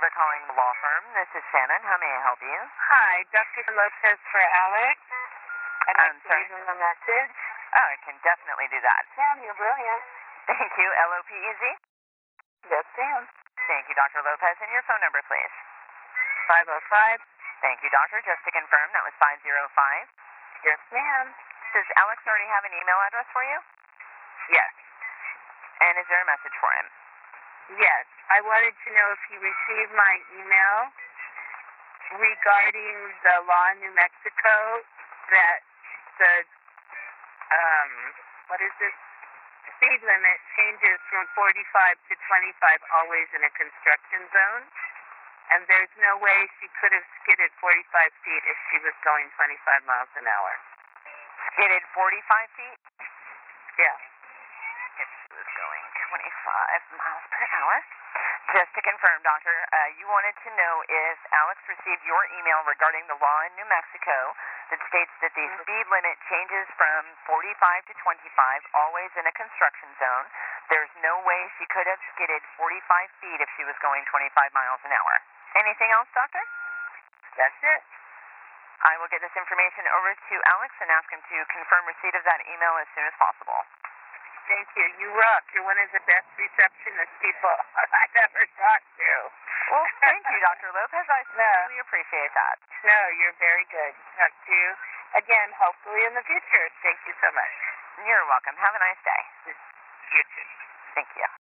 for calling the law firm. This is Shannon. How may I help you? Hi, Dr. Lopez for Alex. I'd like to sorry. leave him a message. Oh, I can definitely do that. Sam, you're brilliant. Thank you. LOPEZ? Yes, Sam. Thank you, Dr. Lopez. And your phone number, please. 505. Thank you, doctor. Just to confirm, that was 505. Yes, ma'am. Does Alex already have an email address for you? Yes. And is there a message for him? Yes. I wanted to know if he received my email regarding the law in New Mexico that the, speed limit changes from 45 to 25 always in a construction zone. And there's no way she could have skidded 45 feet if she was going 25 miles an hour. Skidded 45 feet? Yeah. If she was going 25 miles per hour. Just to confirm, doctor, you wanted to know if Alex received your email regarding the law in New Mexico that states that the speed limit changes from 45 to 25, always in a construction zone. There's no way she could have skidded 45 feet if she was going 25 miles an hour. Anything else, doctor? That's it. I will get this information over to Alex and ask him to confirm receipt of that email as soon as possible. Thank you. You rock. You're one of the best receptionist people I've ever talked to. Well, thank you, Dr. Lopez. I sincerely appreciate that. No, you're very good. Talk to you again, hopefully in the future. Thank you so much. You're welcome. Have a nice day. You too. Thank you.